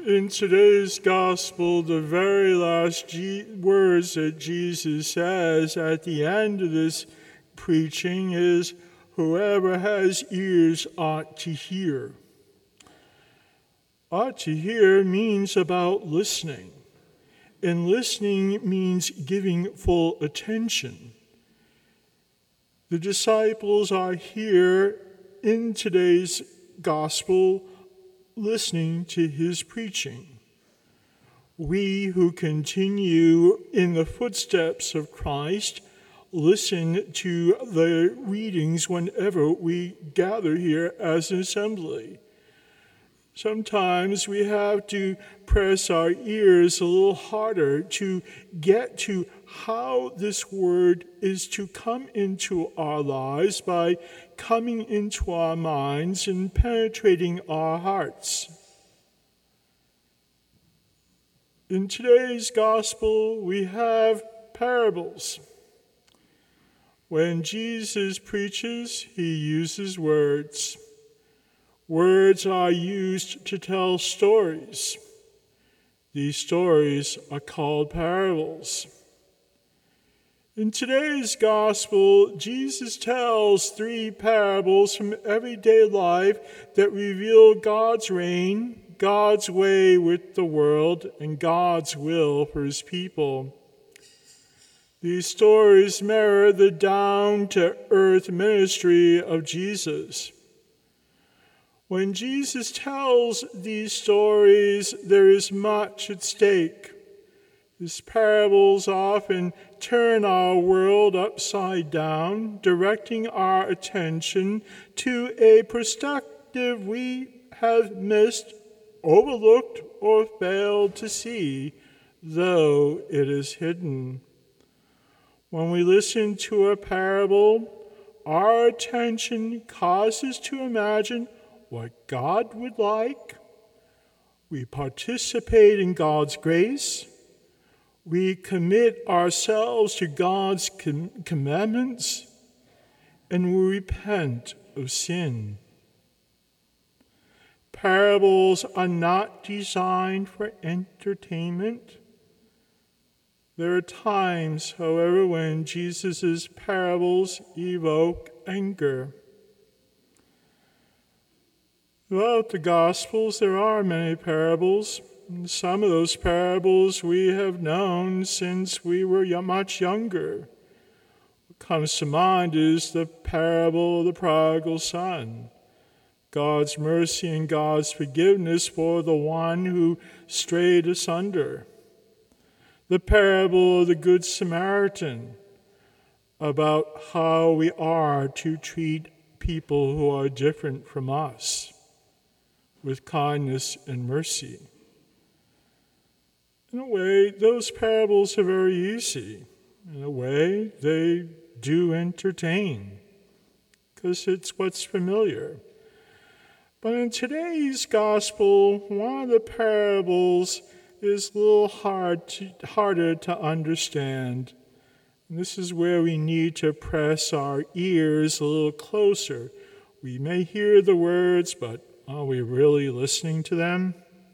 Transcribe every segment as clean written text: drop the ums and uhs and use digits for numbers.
In today's gospel, the very last words that Jesus says at the end of this preaching is, "Whoever has ears ought to hear." Ought to hear means about listening, and listening means giving full attention. The disciples are here in today's gospel listening to his preaching. We who continue in the footsteps of Christ listen to the readings whenever we gather here as an assembly. Sometimes we have to press our ears a little harder to get to how this word is to come into our lives by coming into our minds and penetrating our hearts. In today's gospel, we have parables. When Jesus preaches, he uses words. Words are used to tell stories. These stories are called parables. In today's gospel, Jesus tells 3 parables from everyday life that reveal God's reign, God's way with the world, and God's will for his people. These stories mirror the down-to-earth ministry of Jesus. When Jesus tells these stories, there is much at stake. His parables often turn our world upside down, directing our attention to a perspective we have missed, overlooked, or failed to see, though it is hidden. When we listen to a parable, our attention causes to imagine what God would like. We participate in God's grace. We commit ourselves to God's commandments, and we repent of sin. Parables are not designed for entertainment. There are times, however, when Jesus' parables evoke anger. Throughout the Gospels, there are many parables. Some of those parables we have known since we were much younger. What comes to mind is the parable of the prodigal son, God's mercy and God's forgiveness for the one who strayed asunder. The parable of the Good Samaritan, about how we are to treat people who are different from us with kindness and mercy. In a way, those parables are very easy. In a way, they do entertain, because it's what's familiar. But in today's gospel, one of the parables is a little harder to understand. And this is where we need to press our ears a little closer. We may hear the words, but are we really listening to them?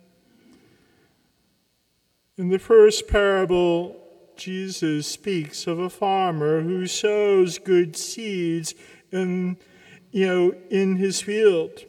In the first parable, Jesus speaks of a farmer who sows good seeds in his field.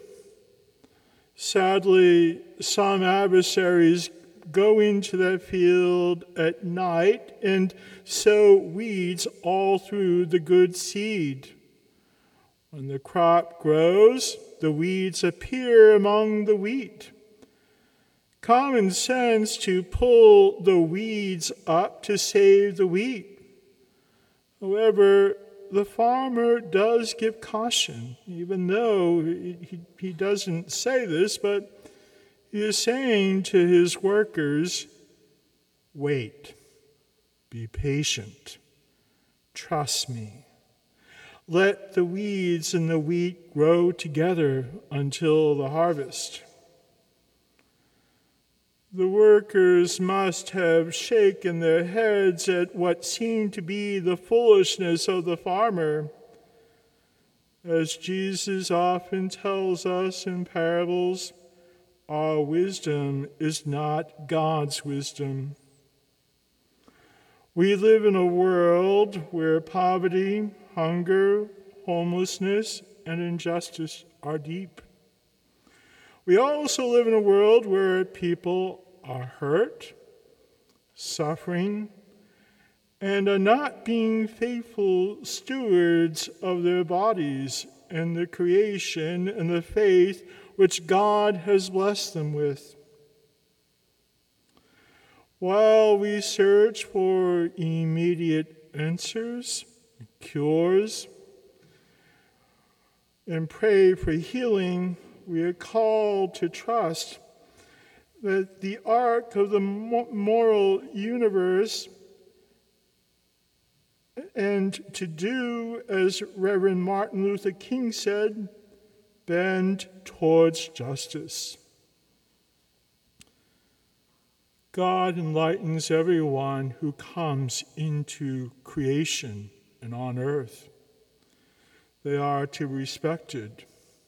Sadly, some adversaries go into that field at night and sow weeds all through the good seed. When the crop grows, the weeds appear among the wheat. Common sense to pull the weeds up to save the wheat. However, the farmer does give caution, even though he doesn't say this, but he is saying to his workers, wait, be patient, trust me. Let the weeds and the wheat grow together until the harvest. The workers must have shaken their heads at what seemed to be the foolishness of the farmer. As Jesus often tells us in parables, our wisdom is not God's wisdom. We live in a world where poverty, hunger, homelessness, and injustice are deep. We also live in a world where people are hurt, suffering, and are not being faithful stewards of their bodies and the creation and the faith which God has blessed them with. While we search for immediate answers, cures, and pray for healing, we are called to trust that the arc of the moral universe and to do, as Reverend Martin Luther King said, bend towards justice. God enlightens everyone who comes into creation and on earth. They are to be respected.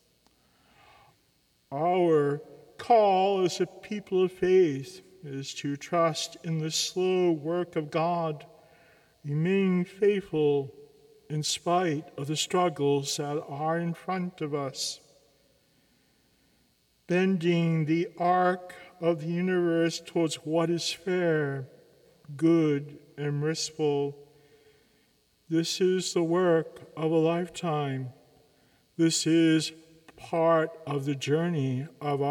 Our call as a people of faith is to trust in the slow work of God, remain faithful in spite of the struggles that are in front of us. Bending the arc of the universe towards what is fair, good, and merciful. This is the work of a lifetime. This is part of the journey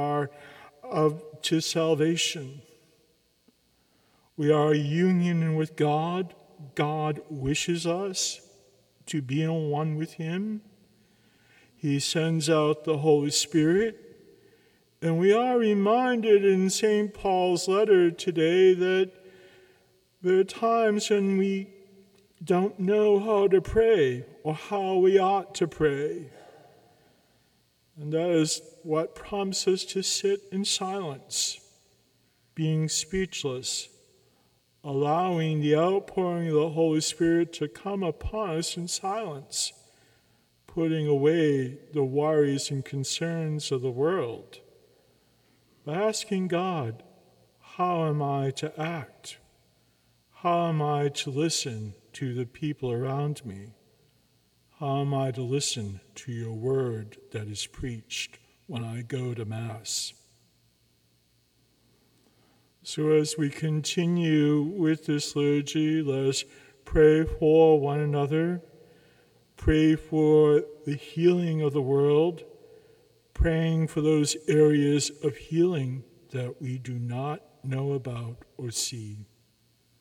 to salvation. We are union with God. God wishes us to be in one with Him. He sends out the Holy Spirit. And we are reminded in St. Paul's letter today that there are times when we don't know how to pray or how we ought to pray. And that is what prompts us to sit in silence, being speechless, allowing the outpouring of the Holy Spirit to come upon us in silence, putting away the worries and concerns of the world. Asking God, how am I to act? How am I to listen to the people around me? How am I to listen to your word that is preached when I go to Mass? So as we continue with this liturgy, let us pray for one another, pray for the healing of the world, praying for those areas of healing that we do not know about or see.